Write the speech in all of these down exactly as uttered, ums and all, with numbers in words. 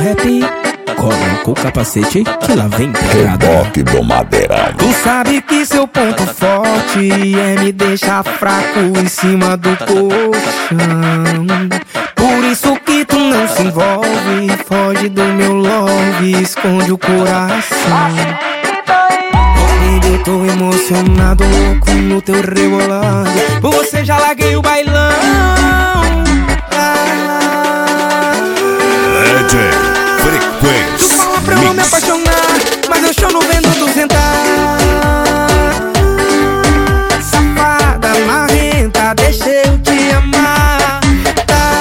rap, coloca o capacete que lá vem pedrada. Reboque do madeirão. Tu sabe que seu ponto forte é me deixar fraco em cima do colchão. Por isso que tu não se envolve, foge do meu love, esconde o coração. Eu tô emocionado, louco no teu rebolado. Por você já larguei o bailão. ah, D J Frequência. Tu fala pra eu não me apaixonar, mas eu choro vendo tu sentar. Safada, marrenta, deixa eu te amar. tá.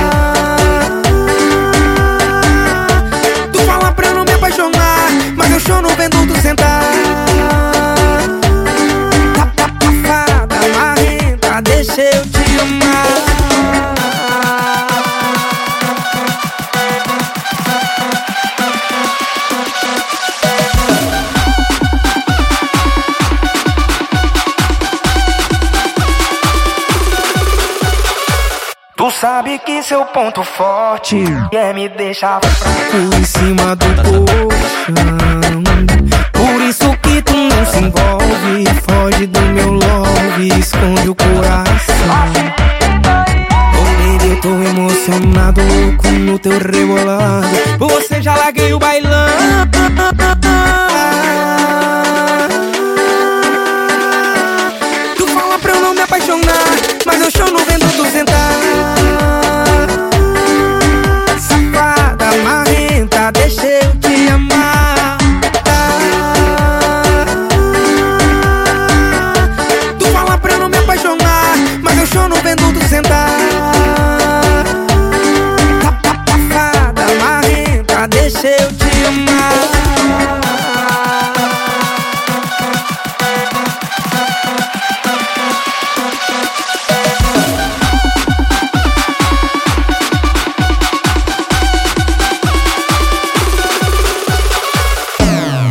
Tu fala pra eu não me apaixonar, mas eu choro vendo tu sentar. Deixa eu te amar. Tu sabe que seu ponto forte é me deixar fraco em cima do colchão. Por isso que tu não se envolve, foge do meu love, esconde o coração. Oh baby, eu tô emocionado, louco no teu rebolado. Por você já larguei o bailão. Tu fala pra eu não me apaixonar, mas eu choro vendo tu sentar. Safada, marrenta, deixa eu te amar. Mas eu choro vendo tu sentar. Safada, marrenta, deixa eu te amar.